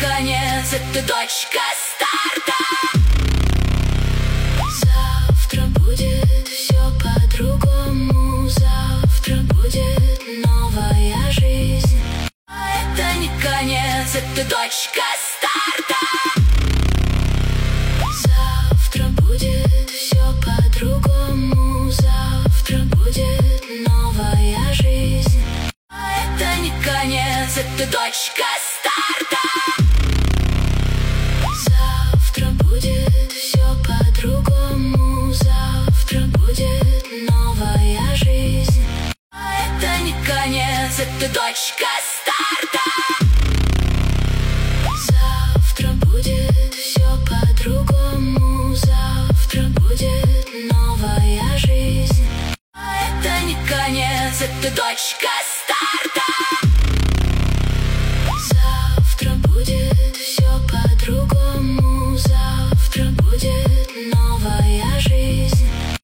конец, это точка старта. Завтра будет все по-другому, завтра будет новая жизнь. А это не конец, это точка старта. Завтра будет все по-другому, завтра будет новая жизнь. А это не конец, это точка старта. Завтра будет все по-другому, завтра будет новая жизнь. А это не конец, это точка старта. Завтра будет все по-другому, завтра будет новая жизнь. А это не конец, это точка старта. Завтра будет все по-другому.